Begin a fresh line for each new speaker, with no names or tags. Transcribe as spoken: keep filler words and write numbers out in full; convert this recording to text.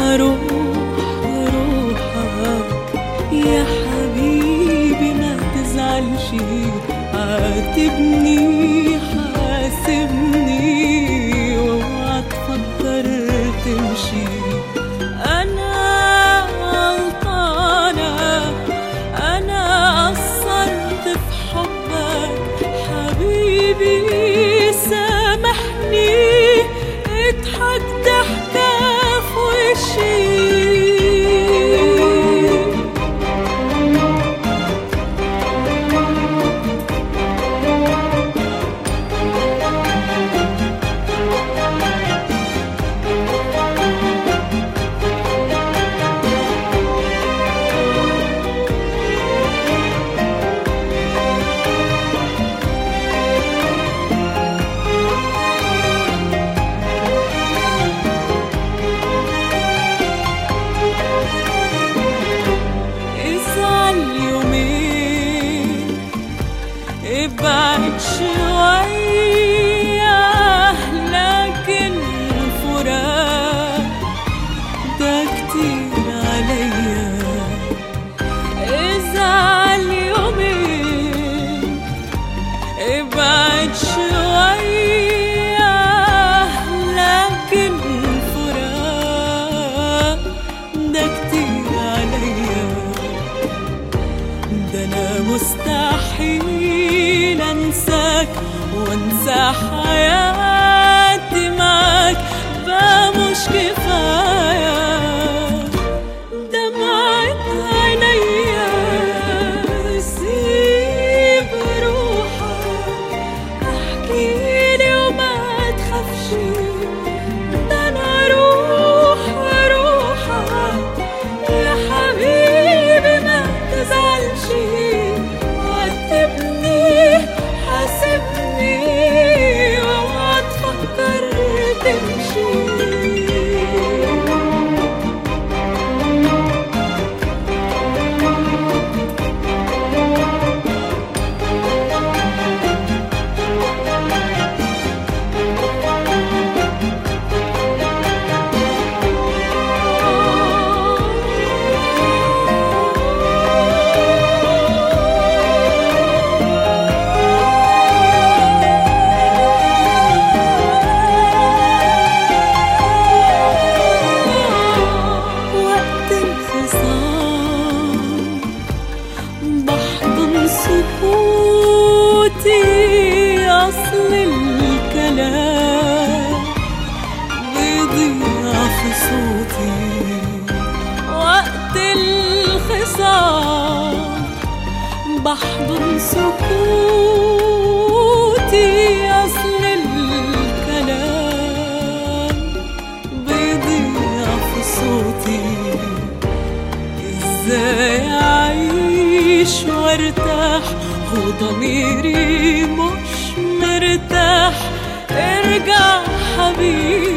روح روحك يا حبيبي ما تزعلش، عاتبني حاسبني واوعى تفكر تمشي. أنا غلطانة، أنا قصرت في حبك حبيبي سامحني، اضحك ضحكة في وشي. ابعد شوية لكن فراق ده كتير عليا. ازعل يومين ابعد شوية لكن فراق ده كتير عليا. ده انا مستحيل انساك وانسى حياتي معاك، بقى مش كفاية دمعة عينيا. سيب روحك احكيلي وما تخافش، ده انا روح روحك يا حبيبي ما تزعلش، حاسبني واوعى تفكر تمشي. سكوتي أصل الكلام بيضيع في صوتي وقت الخصام. بحضن سكوتي أصل الكلام بيضيع في صوتي. ازاي أعيش وارتاح وضميري مش مرتاح؟ ارجع حبيبي